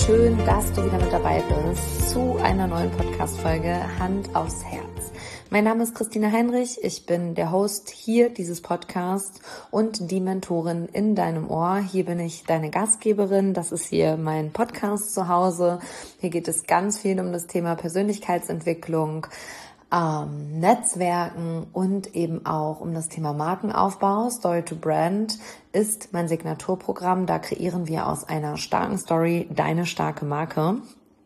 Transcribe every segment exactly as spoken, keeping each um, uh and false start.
schön, dass du wieder mit dabei bist zu einer neuen Podcast-Folge Hand aufs Herz. Mein Name ist Christina Heinrich, ich bin der Host hier dieses Podcasts und die Mentorin in deinem Ohr. Hier bin ich deine Gastgeberin, das ist hier mein Podcast zu Hause. Hier geht es ganz viel um das Thema Persönlichkeitsentwicklung, ähm, Netzwerken und eben auch um das Thema Markenaufbau. Story to Brand ist mein Signaturprogramm. Da kreieren wir aus einer starken Story deine starke Marke.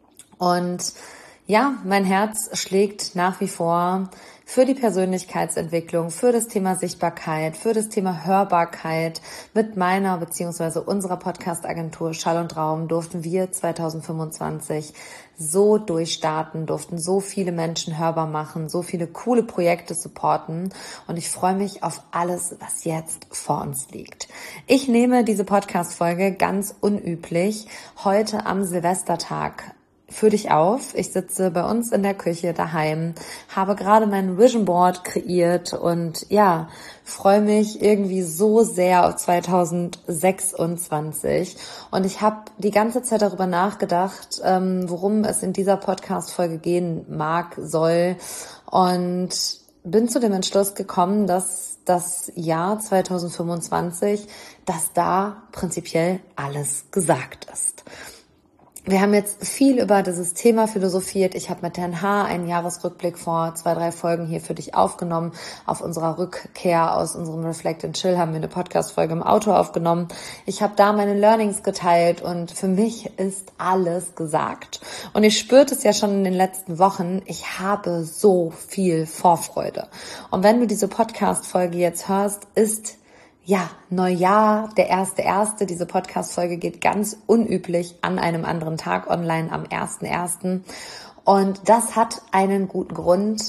Und ja, mein Herz schlägt nach wie vor für die Persönlichkeitsentwicklung, für das Thema Sichtbarkeit, für das Thema Hörbarkeit. Mit meiner bzw. unserer Podcast-Agentur Schall und Raum durften wir zwanzig fünfundzwanzig so durchstarten, durften so viele Menschen hörbar machen, so viele coole Projekte supporten und ich freue mich auf alles, was jetzt vor uns liegt. Ich nehme diese Podcast-Folge ganz unüblich heute am Silvestertag für dich auf. Ich sitze bei uns in der Küche daheim, habe gerade mein Vision Board kreiert und ja, freue mich irgendwie so sehr auf zwanzig sechsundzwanzig. Und ich habe die ganze Zeit darüber nachgedacht, ähm, worum es in dieser Podcast-Folge gehen mag, soll und bin zu dem Entschluss gekommen, dass das Jahr zwanzig fünfundzwanzig, dass da prinzipiell alles gesagt ist. Wir haben jetzt viel über dieses Thema philosophiert. Ich habe mit Herrn H. einen Jahresrückblick vor zwei, drei Folgen hier für dich aufgenommen. Auf unserer Rückkehr aus unserem Reflect and Chill haben wir eine Podcast-Folge im Auto aufgenommen. Ich habe da meine Learnings geteilt und für mich ist alles gesagt. Und ich spürte es ja schon in den letzten Wochen. Ich habe so viel Vorfreude. Und wenn du diese Podcast-Folge jetzt hörst, ist ja, Neujahr, der erste erste. Diese Podcast-Folge geht ganz unüblich an einem anderen Tag online am ersten ersten. Und das hat einen guten Grund.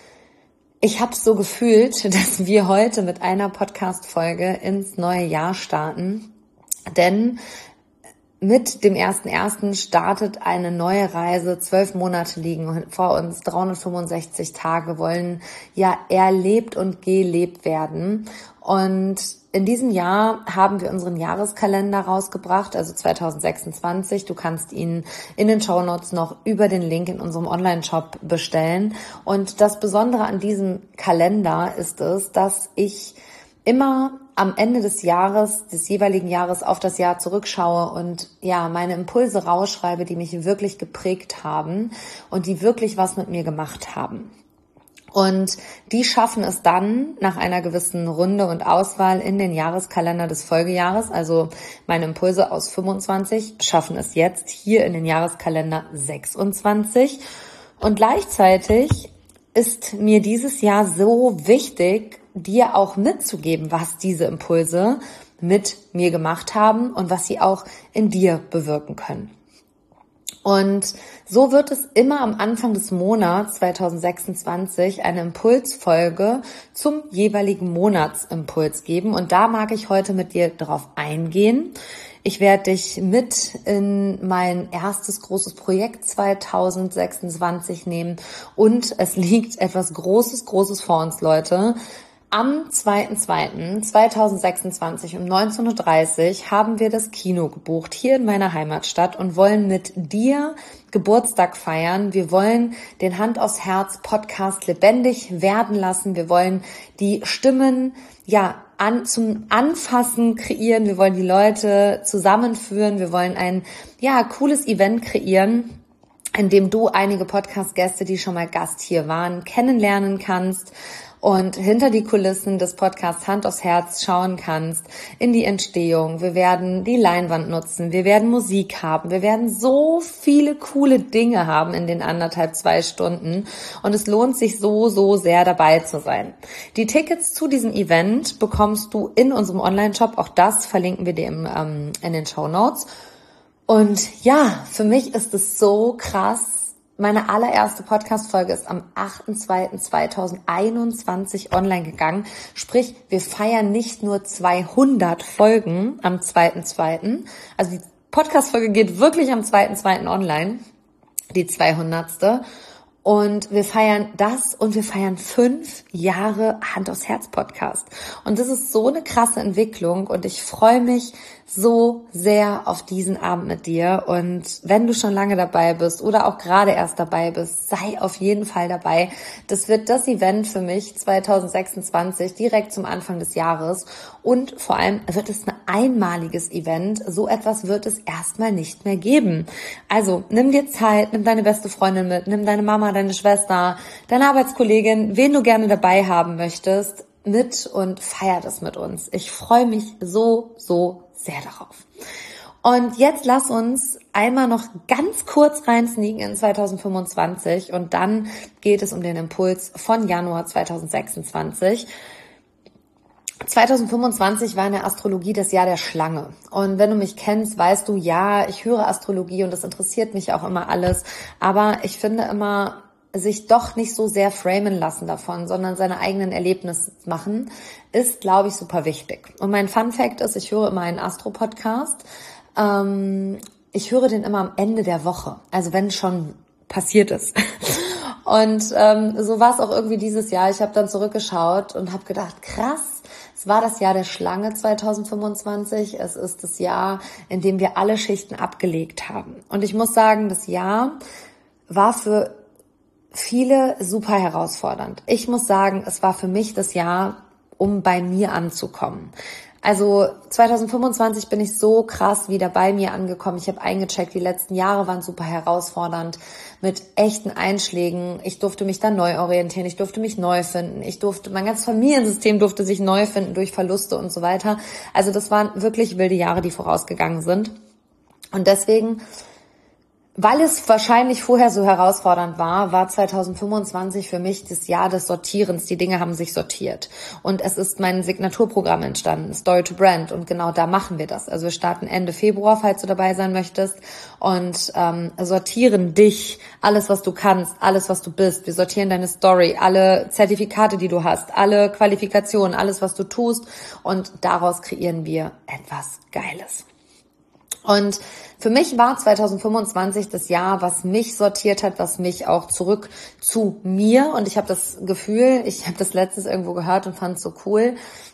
Ich habe es so gefühlt, dass wir heute mit einer Podcast-Folge ins neue Jahr starten. Denn mit dem ersten ersten startet eine neue Reise. Zwölf Monate liegen vor uns, dreihundertfünfundsechzig Tage wollen ja erlebt und gelebt werden. Und in diesem Jahr haben wir unseren Jahreskalender rausgebracht, also zwanzig sechsundzwanzig. Du kannst ihn in den Shownotes noch über den Link in unserem Online-Shop bestellen. Und das Besondere an diesem Kalender ist es, dass ich immer am Ende des Jahres, des jeweiligen Jahres auf das Jahr zurückschaue und ja, meine Impulse rausschreibe, die mich wirklich geprägt haben und die wirklich was mit mir gemacht haben. Und die schaffen es dann nach einer gewissen Runde und Auswahl in den Jahreskalender des Folgejahres, also meine Impulse aus fünfundzwanzig, schaffen es jetzt hier in den Jahreskalender sechsundzwanzig. Und gleichzeitig ist mir dieses Jahr so wichtig, dir auch mitzugeben, was diese Impulse mit mir gemacht haben und was sie auch in dir bewirken können. Und so wird es immer am Anfang des Monats zwanzig sechsundzwanzig eine Impulsfolge zum jeweiligen Monatsimpuls geben. Und da mag ich heute mit dir drauf eingehen. Ich werde dich mit in mein erstes großes Projekt zwanzig sechsundzwanzig nehmen. Und es liegt etwas Großes, Großes vor uns, Leute. Am zweiten zweiten zweitausendsechsundzwanzig um neunzehn Uhr dreißig haben wir das Kino gebucht hier in meiner Heimatstadt und wollen mit dir Geburtstag feiern. Wir wollen den Hand aufs Herz Podcast lebendig werden lassen. Wir wollen die Stimmen ja an, zum Anfassen kreieren. Wir wollen die Leute zusammenführen. Wir wollen ein ja cooles Event kreieren, in dem du einige Podcast-Gäste, die schon mal Gast hier waren, kennenlernen kannst und hinter die Kulissen des Podcasts Hand aufs Herz schauen kannst, in die Entstehung. Wir werden die Leinwand nutzen, wir werden Musik haben, wir werden so viele coole Dinge haben in den anderthalb, zwei Stunden und es lohnt sich so, so sehr dabei zu sein. Die Tickets zu diesem Event bekommst du in unserem Online-Shop, auch das verlinken wir dir im, ähm, in den Shownotes. Und ja, für mich ist es so krass. Meine allererste Podcast-Folge ist am achten zweiten zweitausendeinundzwanzig online gegangen. Sprich, wir feiern nicht nur zweihundert Folgen am zweiten zweiten Also die Podcast-Folge geht wirklich am zweiten zweiten online, die zweihundertste Und wir feiern das und wir feiern fünf Jahre Hand aufs Herz Podcast. Und das ist so eine krasse Entwicklung und ich freue mich so sehr auf diesen Abend mit dir. Und wenn du schon lange dabei bist oder auch gerade erst dabei bist, sei auf jeden Fall dabei. Das wird das Event für mich zwanzig sechsundzwanzig, direkt zum Anfang des Jahres. Und vor allem wird es ein einmaliges Event. So etwas wird es erstmal nicht mehr geben. Also nimm dir Zeit, nimm deine beste Freundin mit, nimm deine Mama, deine Schwester, deine Arbeitskollegin, wen du gerne dabei haben möchtest, mit und feier das mit uns. Ich freue mich so, so sehr darauf. Und jetzt lass uns einmal noch ganz kurz rein sneaken in zwanzig fünfundzwanzig und dann geht es um den Impuls von Januar zwanzig sechsundzwanzig. zwanzig fünfundzwanzig war in der Astrologie das Jahr der Schlange. Und wenn du mich kennst, weißt du, ja, ich höre Astrologie und das interessiert mich auch immer alles. Aber ich finde immer, sich doch nicht so sehr framen lassen davon, sondern seine eigenen Erlebnisse machen, ist, glaube ich, super wichtig. Und mein Fun Fact ist, ich höre immer einen Astro-Podcast. Ähm, ich höre den immer am Ende der Woche, also wenn schon passiert ist. Und ähm, so war es auch irgendwie dieses Jahr. Ich habe dann zurückgeschaut und habe gedacht, krass, es war das Jahr der Schlange zwanzig fünfundzwanzig. Es ist das Jahr, in dem wir alle Schichten abgelegt haben. Und ich muss sagen, das Jahr war für viele super herausfordernd. Ich muss sagen, es war für mich das Jahr, um bei mir anzukommen. Also zwanzig fünfundzwanzig bin ich so krass wieder bei mir angekommen. Ich habe eingecheckt, die letzten Jahre waren super herausfordernd mit echten Einschlägen. Ich durfte mich dann neu orientieren, ich durfte mich neu finden. Ich durfte, mein ganzes Familiensystem durfte sich neu finden durch Verluste und so weiter. Also das waren wirklich wilde Jahre, die vorausgegangen sind. Und deswegen, weil es wahrscheinlich vorher so herausfordernd war, war zwanzig fünfundzwanzig für mich das Jahr des Sortierens. Die Dinge haben sich sortiert. Und es ist mein Signaturprogramm entstanden, Story to Brand. Und genau da machen wir das. Also wir starten Ende Februar, falls du dabei sein möchtest. Und ähm, sortieren dich, alles, was du kannst, alles, was du bist. Wir sortieren deine Story, alle Zertifikate, die du hast, alle Qualifikationen, alles, was du tust. Und daraus kreieren wir etwas Geiles. Und für mich war zwanzig fünfundzwanzig das Jahr, was mich sortiert hat, was mich auch zurück zu mir. Und ich habe das Gefühl, ich habe das letztens irgendwo gehört und fand es so cool.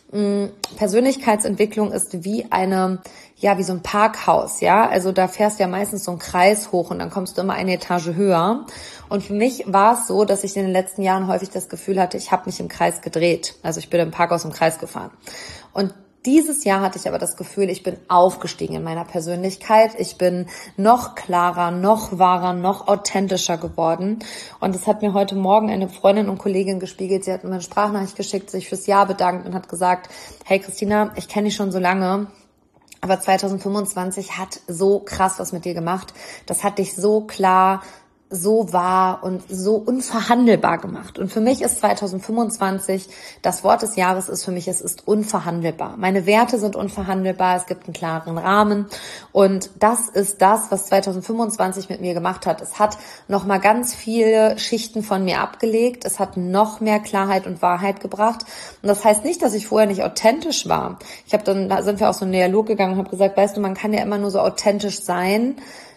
Persönlichkeitsentwicklung ist wie eine, ja, wie so ein Parkhaus, ja. Also da fährst du ja meistens so einen Kreis hoch und dann kommst du immer eine Etage höher. Und für mich war es so, dass ich in den letzten Jahren häufig das Gefühl hatte, ich habe mich im Kreis gedreht. Also ich bin im Parkhaus im Kreis gefahren. Und dieses Jahr hatte ich aber das Gefühl, ich bin aufgestiegen in meiner Persönlichkeit. Ich bin noch klarer, noch wahrer, noch authentischer geworden. Und das hat mir heute Morgen eine Freundin und Kollegin gespiegelt. Sie hat mir eine Sprachnachricht geschickt, sich fürs Jahr bedankt und hat gesagt, hey Christina, ich kenne dich schon so lange, aber zwanzig fünfundzwanzig hat so krass was mit dir gemacht. Das hat dich so klar, so wahr und so unverhandelbar gemacht. Und für mich ist zwanzig fünfundzwanzig, das Wort des Jahres ist für mich, es ist unverhandelbar. Meine Werte sind unverhandelbar, es gibt einen klaren Rahmen und das ist das, was zwanzig fünfundzwanzig mit mir gemacht hat. Es hat nochmal ganz viele Schichten von mir abgelegt, es hat noch mehr Klarheit und Wahrheit gebracht und das heißt nicht, dass ich vorher nicht authentisch war. Ich habe dann, da sind wir auch so in den Dialog gegangen und habe gesagt, weißt du, man kann ja immer nur so authentisch sein,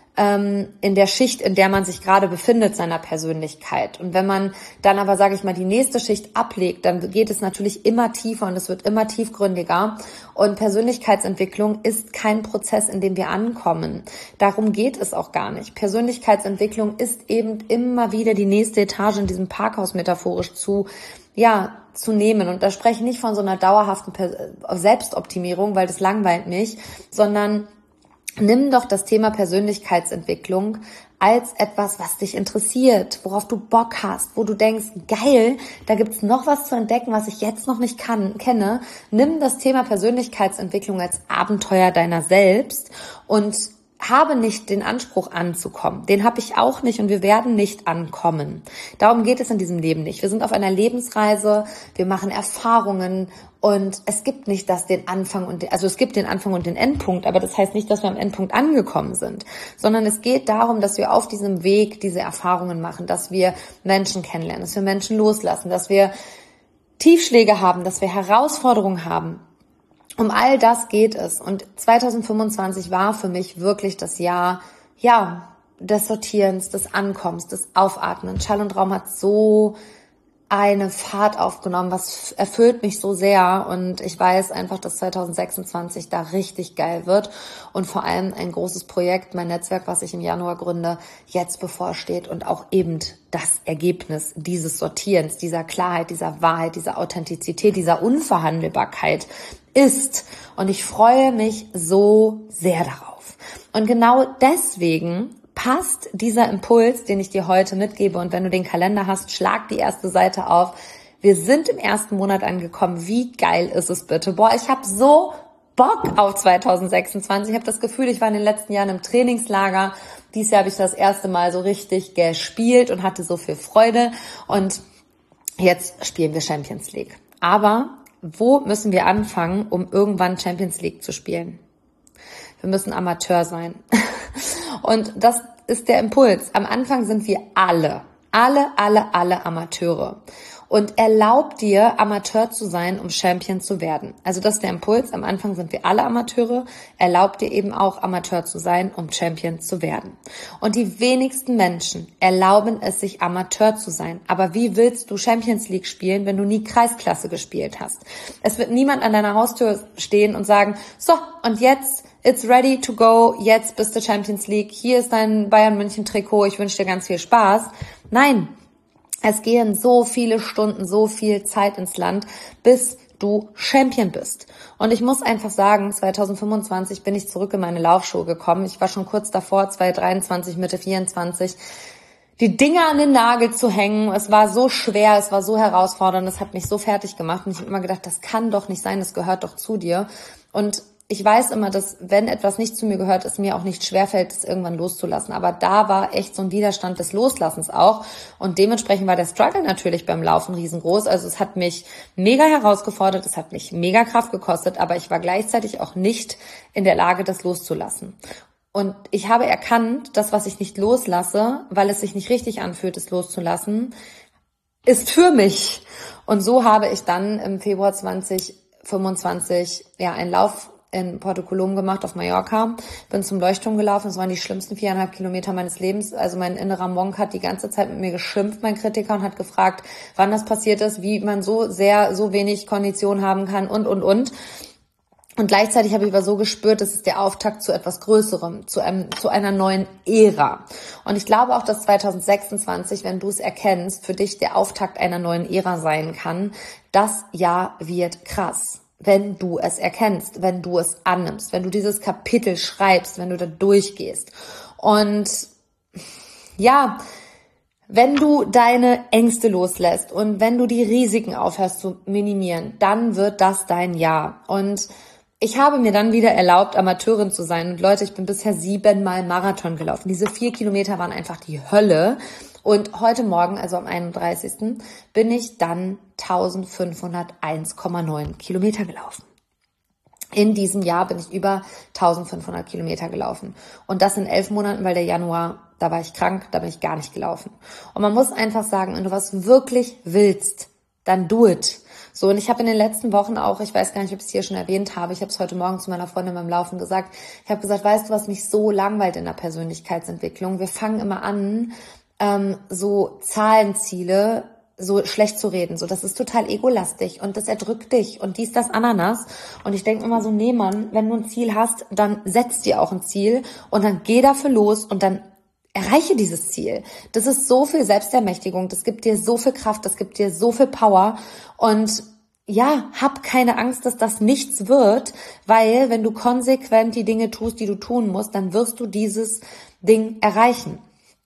in der Schicht, in der man sich gerade befindet, seiner Persönlichkeit. Und wenn man dann aber, sage ich mal, die nächste Schicht ablegt, dann geht es natürlich immer tiefer und es wird immer tiefgründiger. Und Persönlichkeitsentwicklung ist kein Prozess, in dem wir ankommen. Darum geht es auch gar nicht. Persönlichkeitsentwicklung ist eben immer wieder die nächste Etage in diesem Parkhaus metaphorisch zu, ja, zu nehmen. Und da spreche ich nicht von so einer dauerhaften Selbstoptimierung, weil das langweilt mich, sondern nimm doch das Thema Persönlichkeitsentwicklung als etwas, was dich interessiert, worauf du Bock hast, wo du denkst, geil, da gibt's noch was zu entdecken, was ich jetzt noch nicht kann, kenne. Nimm das Thema Persönlichkeitsentwicklung als Abenteuer deiner selbst und habe nicht den Anspruch anzukommen. Den habe ich auch nicht und wir werden nicht ankommen. Darum geht es in diesem Leben nicht. Wir sind auf einer Lebensreise, wir machen Erfahrungen und es gibt nicht das den Anfang und den, also es gibt den Anfang und den Endpunkt, aber das heißt nicht, dass wir am Endpunkt angekommen sind, sondern es geht darum, dass wir auf diesem Weg diese Erfahrungen machen, dass wir Menschen kennenlernen, dass wir Menschen loslassen, dass wir Tiefschläge haben, dass wir Herausforderungen haben. Um all das geht es. Und zwanzig fünfundzwanzig war für mich wirklich das Jahr, ja, des Sortierens, des Ankommens, des Aufatmens. Schall und Raum hat so eine Fahrt aufgenommen, was erfüllt mich so sehr und ich weiß einfach, dass zwanzig sechsundzwanzig da richtig geil wird und vor allem ein großes Projekt, mein Netzwerk, was ich im Januar gründe, jetzt bevorsteht und auch eben das Ergebnis dieses Sortierens, dieser Klarheit, dieser Wahrheit, dieser Authentizität, dieser Unverhandelbarkeit ist und ich freue mich so sehr darauf. Und genau deswegen passt dieser Impuls, den ich dir heute mitgebe und wenn du den Kalender hast, schlag die erste Seite auf. Wir sind im ersten Monat angekommen. Wie geil ist es bitte? Boah, ich habe so Bock auf zwanzig sechsundzwanzig. Ich habe das Gefühl, ich war in den letzten Jahren im Trainingslager. Dieses Jahr habe ich das erste Mal so richtig gespielt und hatte so viel Freude und jetzt spielen wir Champions League. Aber wo müssen wir anfangen, um irgendwann Champions League zu spielen? Wir müssen Amateur sein. Und das ist der Impuls. Am Anfang sind wir alle, alle, alle, alle Amateure. Und erlaub dir, Amateur zu sein, um Champion zu werden. Also das ist der Impuls. Am Anfang sind wir alle Amateure. Erlaub dir eben auch, Amateur zu sein, um Champion zu werden. Und die wenigsten Menschen erlauben es sich, Amateur zu sein. Aber wie willst du Champions League spielen, wenn du nie Kreisklasse gespielt hast? Es wird niemand an deiner Haustür stehen und sagen, so, und jetzt it's ready to go, jetzt bist du Champions League, hier ist dein Bayern München Trikot, ich wünsche dir ganz viel Spaß. Nein, es gehen so viele Stunden, so viel Zeit ins Land, bis du Champion bist. Und ich muss einfach sagen, zwanzig fünfundzwanzig bin ich zurück in meine Laufschuhe gekommen. Ich war schon kurz davor, zwanzig dreiundzwanzig, Mitte vierundzwanzig, die Dinger an den Nagel zu hängen. Es war so schwer, es war so herausfordernd, es hat mich so fertig gemacht. Und ich habe immer gedacht, das kann doch nicht sein, das gehört doch zu dir. Und ich weiß immer, dass wenn etwas nicht zu mir gehört, es mir auch nicht schwerfällt, es irgendwann loszulassen. Aber da war echt so ein Widerstand des Loslassens auch. Und dementsprechend war der Struggle natürlich beim Laufen riesengroß. Also es hat mich mega herausgefordert, es hat mich mega Kraft gekostet, aber ich war gleichzeitig auch nicht in der Lage, das loszulassen. Und ich habe erkannt, das, was ich nicht loslasse, weil es sich nicht richtig anfühlt, es loszulassen, ist für mich. Und so habe ich dann im Februar zwanzig fünfundzwanzig ja einen Lauf in Porto Colom gemacht auf Mallorca, bin zum Leuchtturm gelaufen, es waren die schlimmsten viereinhalb Kilometer meines Lebens, also mein innerer Monk hat die ganze Zeit mit mir geschimpft, mein Kritiker, und hat gefragt, wann das passiert ist, wie man so sehr, so wenig Kondition haben kann und, und, und. Und gleichzeitig habe ich aber so gespürt, das ist der Auftakt zu etwas Größerem, zu einem, zu einer neuen Ära. Und ich glaube auch, dass zwanzig sechsundzwanzig, wenn du es erkennst, für dich der Auftakt einer neuen Ära sein kann. Das Jahr wird krass. Wenn du es erkennst, wenn du es annimmst, wenn du dieses Kapitel schreibst, wenn du da durchgehst. Und ja, wenn du deine Ängste loslässt und wenn du die Risiken aufhörst zu minimieren, dann wird das dein Jahr. Und ich habe mir dann wieder erlaubt, Amateurin zu sein. Und Leute, ich bin bisher siebenmal Marathon gelaufen. Diese vier Kilometer waren einfach die Hölle. Und heute Morgen, also am einunddreißigsten bin ich dann eintausendfünfhunderteins Komma neun Kilometer gelaufen. In diesem Jahr bin ich über eintausendfünfhundert Kilometer gelaufen. Und das in elf Monaten, weil der Januar, da war ich krank, da bin ich gar nicht gelaufen. Und man muss einfach sagen, wenn du was wirklich willst, dann do it. So, und ich habe in den letzten Wochen auch, ich weiß gar nicht, ob ich es hier schon erwähnt habe, ich habe es heute Morgen zu meiner Freundin beim Laufen gesagt, ich habe gesagt, weißt du, was mich so langweilt in der Persönlichkeitsentwicklung? Wir fangen immer an, ähm, so Zahlenziele so schlecht zu reden, so das ist total egolastig und das erdrückt dich und dies, das, Ananas. Und ich denke immer so, nee Mann, wenn du ein Ziel hast, dann setz dir auch ein Ziel und dann geh dafür los und dann erreiche dieses Ziel. Das ist so viel Selbstermächtigung, das gibt dir so viel Kraft, das gibt dir so viel Power und ja, hab keine Angst, dass das nichts wird, weil wenn du konsequent die Dinge tust, die du tun musst, dann wirst du dieses Ding erreichen.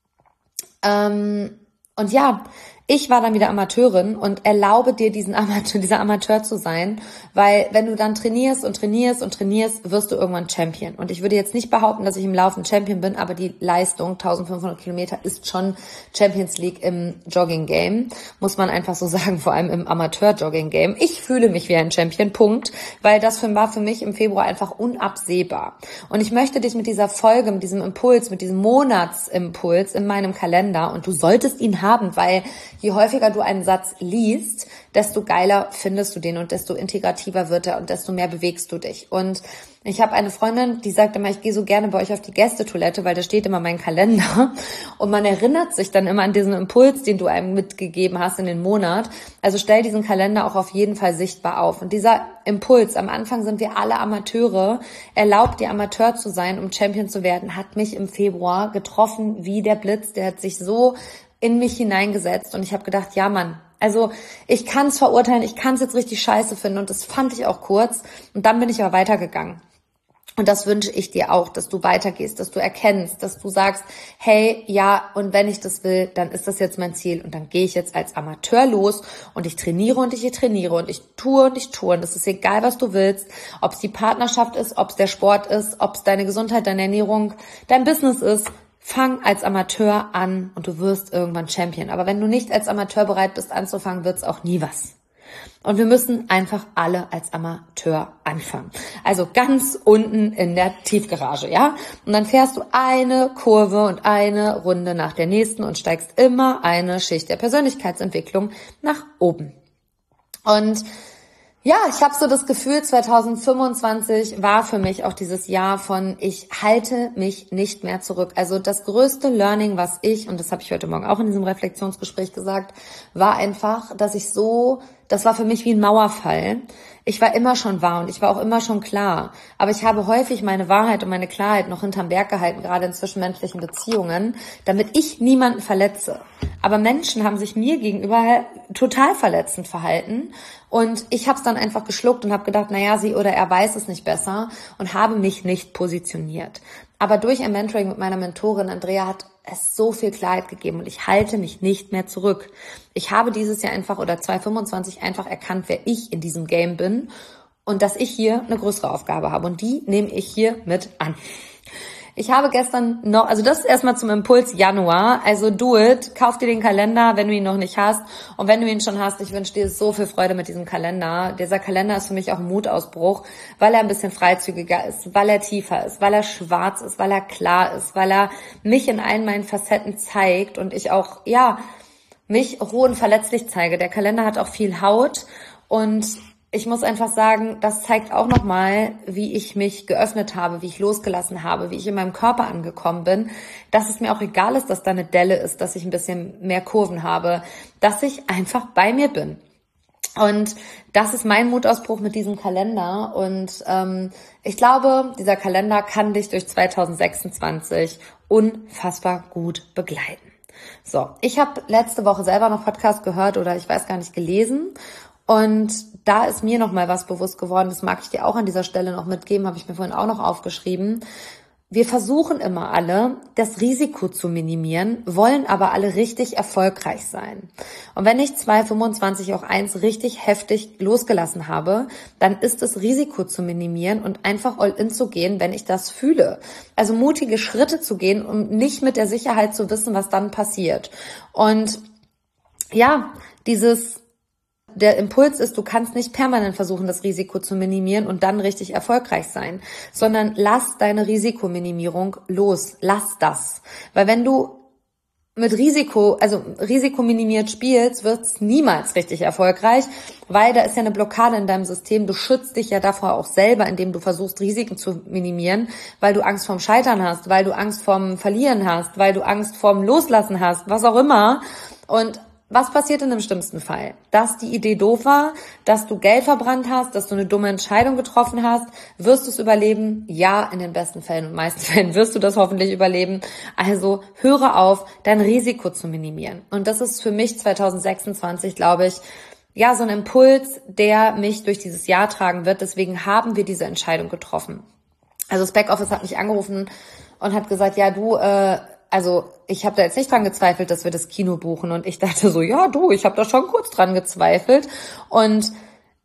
Ähm, und ja, ich war dann wieder Amateurin und erlaube dir, diesen Amateur, dieser Amateur zu sein, weil wenn du dann trainierst und trainierst und trainierst, wirst du irgendwann Champion. Und ich würde jetzt nicht behaupten, dass ich im Laufen Champion bin, aber die Leistung, eintausendfünfhundert Kilometer, ist schon Champions League im Jogging-Game, muss man einfach so sagen, vor allem im Amateur-Jogging-Game. Ich fühle mich wie ein Champion, Punkt, weil das war für mich im Februar einfach unabsehbar. Und ich möchte dich mit dieser Folge, mit diesem Impuls, mit diesem Monatsimpuls in meinem Kalender, und du solltest ihn haben, weil je häufiger du einen Satz liest, desto geiler findest du den und desto integrativer wird er und desto mehr bewegst du dich. Und ich habe eine Freundin, die sagt immer, ich gehe so gerne bei euch auf die Gästetoilette, weil da steht immer mein Kalender und man erinnert sich dann immer an diesen Impuls, den du einem mitgegeben hast in den Monat. Also stell diesen Kalender auch auf jeden Fall sichtbar auf. Und dieser Impuls, am Anfang sind wir alle Amateure, erlaubt dir Amateur zu sein, um Champion zu werden, hat mich im Februar getroffen wie der Blitz. Der hat sich so in mich hineingesetzt und ich habe gedacht, ja Mann, also ich kann es verurteilen, ich kann es jetzt richtig scheiße finden und das fand ich auch kurz und dann bin ich aber weitergegangen. Und das wünsche ich dir auch, dass du weitergehst, dass du erkennst, dass du sagst, hey, ja, und wenn ich das will, dann ist das jetzt mein Ziel und dann gehe ich jetzt als Amateur los und ich trainiere und ich trainiere und ich tue und ich tue und es ist egal, was du willst, ob es die Partnerschaft ist, ob es der Sport ist, ob es deine Gesundheit, deine Ernährung, dein Business ist. Fang als Amateur an und du wirst irgendwann Champion. Aber wenn du nicht als Amateur bereit bist anzufangen, wird es auch nie was. Und wir müssen einfach alle als Amateur anfangen. Also ganz unten in der Tiefgarage, ja? Und dann fährst du eine Kurve und eine Runde nach der nächsten und steigst immer eine Schicht der Persönlichkeitsentwicklung nach oben. Und ja, ich habe so das Gefühl, zwanzig fünfundzwanzig war für mich auch dieses Jahr von ich halte mich nicht mehr zurück. Also das größte Learning, was ich, und das habe ich heute Morgen auch in diesem Reflexionsgespräch gesagt, war einfach, dass ich so, das war für mich wie ein Mauerfall. Ich war immer schon wahr und ich war auch immer schon klar. Aber ich habe häufig meine Wahrheit und meine Klarheit noch hinterm Berg gehalten, gerade in zwischenmenschlichen Beziehungen, damit ich niemanden verletze. Aber Menschen haben sich mir gegenüber total verletzend verhalten und ich habe es dann einfach geschluckt und habe gedacht, naja, sie oder er weiß es nicht besser und habe mich nicht positioniert. Aber durch ein Mentoring mit meiner Mentorin Andrea hat es so viel Klarheit gegeben und ich halte mich nicht mehr zurück. Ich habe dieses Jahr einfach oder zwanzig fünfundzwanzig einfach erkannt, wer ich in diesem Game bin und dass ich hier eine größere Aufgabe habe und die nehme ich hier mit an. Ich habe gestern noch, also das ist erstmal zum Impuls Januar, also do it, kauf dir den Kalender, wenn du ihn noch nicht hast und wenn du ihn schon hast, ich wünsche dir so viel Freude mit diesem Kalender. Dieser Kalender ist für mich auch ein Mutausbruch, weil er ein bisschen freizügiger ist, weil er tiefer ist, weil er schwarz ist, weil er klar ist, weil er mich in allen meinen Facetten zeigt und ich auch, ja, mich roh und verletzlich zeige. Der Kalender hat auch viel Haut und ich muss einfach sagen, das zeigt auch nochmal, wie ich mich geöffnet habe, wie ich losgelassen habe, wie ich in meinem Körper angekommen bin, dass es mir auch egal ist, dass da eine Delle ist, dass ich ein bisschen mehr Kurven habe, dass ich einfach bei mir bin. Und das ist mein Mutausbruch mit diesem Kalender und ähm, ich glaube, dieser Kalender kann dich durch zwanzig sechsundzwanzig unfassbar gut begleiten. So, ich habe letzte Woche selber noch Podcast gehört oder ich weiß gar nicht gelesen. Und da ist mir noch mal was bewusst geworden, das mag ich dir auch an dieser Stelle noch mitgeben, habe ich mir vorhin auch noch aufgeschrieben. Wir versuchen immer alle, das Risiko zu minimieren, wollen aber alle richtig erfolgreich sein. Und wenn ich zwanzig fünfundzwanzig auch eins richtig heftig losgelassen habe, dann ist das Risiko zu minimieren und einfach all in zu gehen, wenn ich das fühle. Also mutige Schritte zu gehen, um nicht mit der Sicherheit zu wissen, was dann passiert. Und ja, dieses Der Impuls ist, du kannst nicht permanent versuchen, das Risiko zu minimieren und dann richtig erfolgreich sein, sondern lass deine Risikominimierung los. Lass das. Weil wenn du mit Risiko, also risikominimiert spielst, wird's niemals richtig erfolgreich, weil da ist ja eine Blockade in deinem System. Du schützt dich ja davor auch selber, indem du versuchst, Risiken zu minimieren, weil du Angst vorm Scheitern hast, weil du Angst vorm Verlieren hast, weil du Angst vorm Loslassen hast, was auch immer. Und was passiert in dem schlimmsten Fall? Dass die Idee doof war, dass du Geld verbrannt hast, dass du eine dumme Entscheidung getroffen hast. Wirst du es überleben? Ja, in den besten Fällen und meisten Fällen wirst du das hoffentlich überleben. Also höre auf, dein Risiko zu minimieren. Und das ist für mich zwanzig sechsundzwanzig, glaube ich, ja, so ein Impuls, der mich durch dieses Jahr tragen wird. Deswegen haben wir diese Entscheidung getroffen. Also das Backoffice hat mich angerufen und hat gesagt, ja, du, äh, also ich habe da jetzt nicht dran gezweifelt, dass wir das Kino buchen. Und ich dachte so, ja du, ich habe da schon kurz dran gezweifelt. Und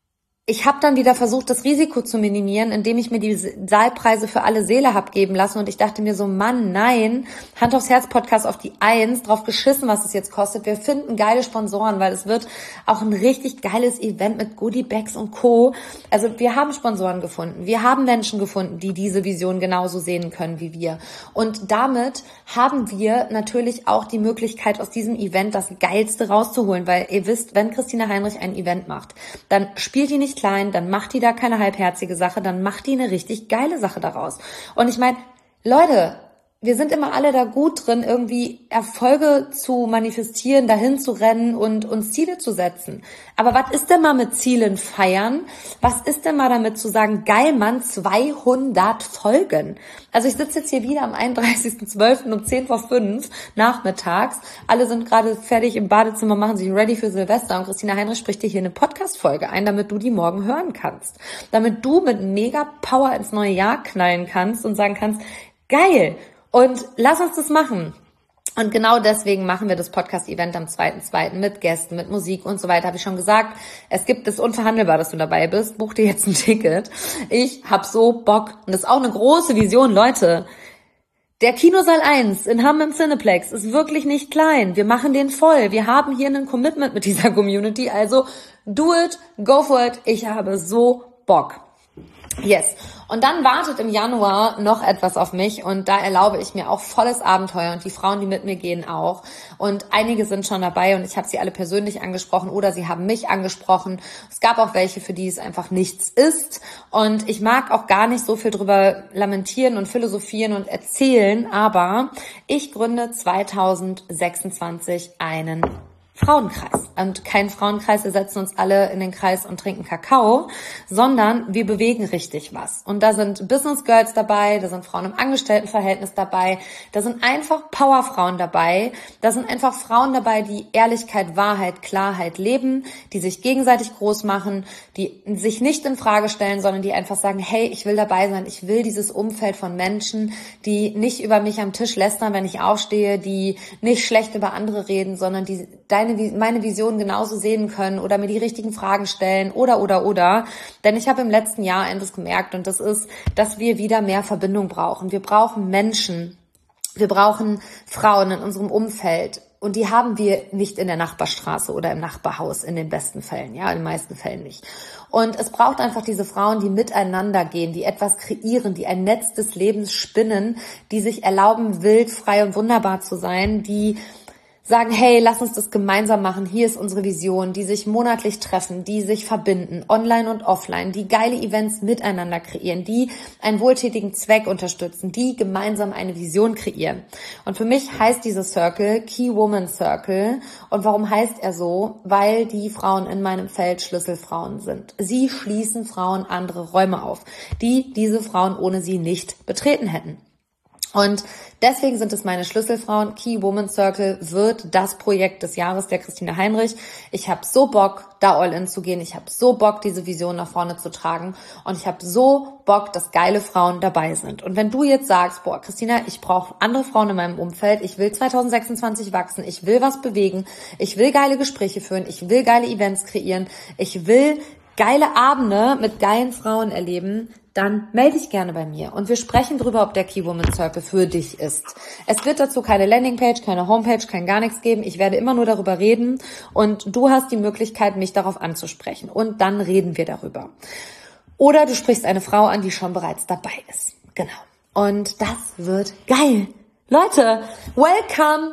ich habe dann wieder versucht, das Risiko zu minimieren, indem ich mir die Saalpreise für alle Seele hab geben lassen. Und ich dachte mir so, Mann, nein, Hand aufs Herz Podcast auf die Eins, drauf geschissen, was es jetzt kostet. Wir finden geile Sponsoren, weil es wird auch ein richtig geiles Event mit Goodie-Bags und Co. Also wir haben Sponsoren gefunden. Wir haben Menschen gefunden, die diese Vision genauso sehen können wie wir. Und damit haben wir natürlich auch die Möglichkeit, aus diesem Event das Geilste rauszuholen. Weil ihr wisst, wenn Christina Heinrich ein Event macht, dann spielt die nicht klein, dann macht die da keine halbherzige Sache, dann macht die eine richtig geile Sache daraus. Und ich meine, Leute, wir sind immer alle da gut drin, irgendwie Erfolge zu manifestieren, dahin zu rennen und uns Ziele zu setzen. Aber was ist denn mal mit Zielen feiern? Was ist denn mal damit zu sagen, geil, Mann, zweihundert Folgen? Also ich sitze jetzt hier wieder am einunddreißigsten zwölften um zehn vor fünf nachmittags. Alle sind gerade fertig im Badezimmer, machen sich ready für Silvester und Christina Heinrich spricht dir hier eine Podcast-Folge ein, damit du die morgen hören kannst. Damit du mit mega Power ins neue Jahr knallen kannst und sagen kannst, geil, und lass uns das machen. Und genau deswegen machen wir das Podcast-Event am zweiten zweiten mit Gästen, mit Musik und so weiter. Habe ich schon gesagt, es gibt es unverhandelbar, dass du dabei bist. Buch dir jetzt ein Ticket. Ich hab so Bock. Und das ist auch eine große Vision, Leute. Der Kinosaal eins in Hamm im Cineplex ist wirklich nicht klein. Wir machen den voll. Wir haben hier ein Commitment mit dieser Community. Also do it, go for it. Ich habe so Bock. Yes. Und dann wartet im Januar noch etwas auf mich und da erlaube ich mir auch volles Abenteuer und die Frauen, die mit mir gehen, auch. Und einige sind schon dabei und ich habe sie alle persönlich angesprochen oder sie haben mich angesprochen. Es gab auch welche, für die es einfach nichts ist und ich mag auch gar nicht so viel drüber lamentieren und philosophieren und erzählen, aber ich gründe zwanzig sechsundzwanzig einen Frauenkreis. Und kein Frauenkreis, wir setzen uns alle in den Kreis und trinken Kakao, sondern wir bewegen richtig was. Und da sind Business Girls dabei, da sind Frauen im Angestelltenverhältnis dabei, da sind einfach Powerfrauen dabei, da sind einfach Frauen dabei, die Ehrlichkeit, Wahrheit, Klarheit leben, die sich gegenseitig groß machen, die sich nicht in Frage stellen, sondern die einfach sagen, hey, ich will dabei sein, ich will dieses Umfeld von Menschen, die nicht über mich am Tisch lästern, wenn ich aufstehe, die nicht schlecht über andere reden, sondern die deine, meine Vision genauso sehen können oder mir die richtigen Fragen stellen oder, oder, oder. Denn ich habe im letzten Jahr etwas gemerkt und das ist, dass wir wieder mehr Verbindung brauchen. Wir brauchen Menschen, wir brauchen Frauen in unserem Umfeld und die haben wir nicht in der Nachbarstraße oder im Nachbarhaus in den besten Fällen, ja, in den meisten Fällen nicht. Und es braucht einfach diese Frauen, die miteinander gehen, die etwas kreieren, die ein Netz des Lebens spinnen, die sich erlauben, wild, frei und wunderbar zu sein, die sagen, hey, lass uns das gemeinsam machen, hier ist unsere Vision, die sich monatlich treffen, die sich verbinden, online und offline, die geile Events miteinander kreieren, die einen wohltätigen Zweck unterstützen, die gemeinsam eine Vision kreieren. Und für mich heißt dieser Circle Key Woman Circle. Und warum heißt er so? Weil die Frauen in meinem Feld Schlüsselfrauen sind. Sie schließen Frauen andere Räume auf, die diese Frauen ohne sie nicht betreten hätten. Und deswegen sind es meine Schlüsselfrauen. Key Woman Circle wird das Projekt des Jahres der Christina Heinrich. Ich habe so Bock, da all in zu gehen. Ich habe so Bock, diese Vision nach vorne zu tragen. Und ich habe so Bock, dass geile Frauen dabei sind. Und wenn du jetzt sagst, boah, Christina, ich brauche andere Frauen in meinem Umfeld. Ich will zwanzig sechsundzwanzig wachsen. Ich will was bewegen. Ich will geile Gespräche führen. Ich will geile Events kreieren. Ich will geile Abende mit geilen Frauen erleben, dann melde dich gerne bei mir und wir sprechen drüber, ob der Key Woman Circle für dich ist. Es wird dazu keine Landingpage, keine Homepage, kein gar nichts geben. Ich werde immer nur darüber reden und du hast die Möglichkeit, mich darauf anzusprechen und dann reden wir darüber. Oder du sprichst eine Frau an, die schon bereits dabei ist. Genau. Und das wird geil. Leute, welcome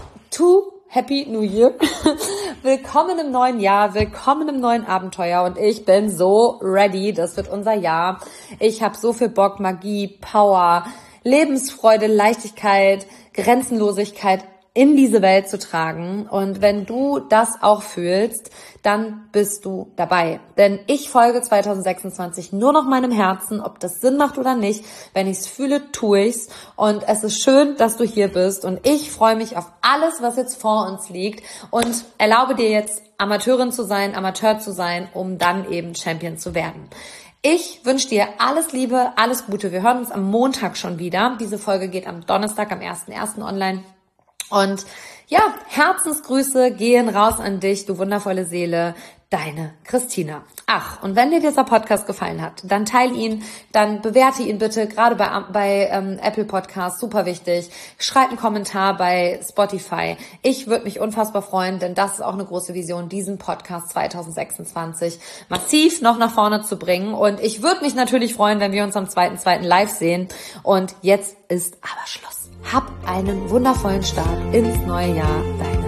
to Happy New Year. Willkommen im neuen Jahr, willkommen im neuen Abenteuer und ich bin so ready. Das wird unser Jahr. Ich habe so viel Bock, Magie, Power, Lebensfreude, Leichtigkeit, Grenzenlosigkeit in diese Welt zu tragen. Und wenn du das auch fühlst, dann bist du dabei. Denn ich folge zwanzig sechsundzwanzig nur noch meinem Herzen, ob das Sinn macht oder nicht. Wenn ich es fühle, tue ich's. Und es ist schön, dass du hier bist. Und ich freue mich auf alles, was jetzt vor uns liegt. Und erlaube dir jetzt, Amateurin zu sein, Amateur zu sein, um dann eben Champion zu werden. Ich wünsche dir alles Liebe, alles Gute. Wir hören uns am Montag schon wieder. Diese Folge geht am Donnerstag, am ersten ersten online. Und ja, Herzensgrüße gehen raus an dich, du wundervolle Seele. Deine Christina. Ach, und wenn dir dieser Podcast gefallen hat, dann teile ihn, dann bewerte ihn bitte, gerade bei, bei ähm, Apple Podcasts, super wichtig. Schreib einen Kommentar bei Spotify. Ich würde mich unfassbar freuen, denn das ist auch eine große Vision, diesen Podcast zwanzig sechsundzwanzig massiv noch nach vorne zu bringen. Und ich würde mich natürlich freuen, wenn wir uns am zweiten zweiten live sehen. Und jetzt ist aber Schluss. Hab einen wundervollen Start ins neue Jahr. Deine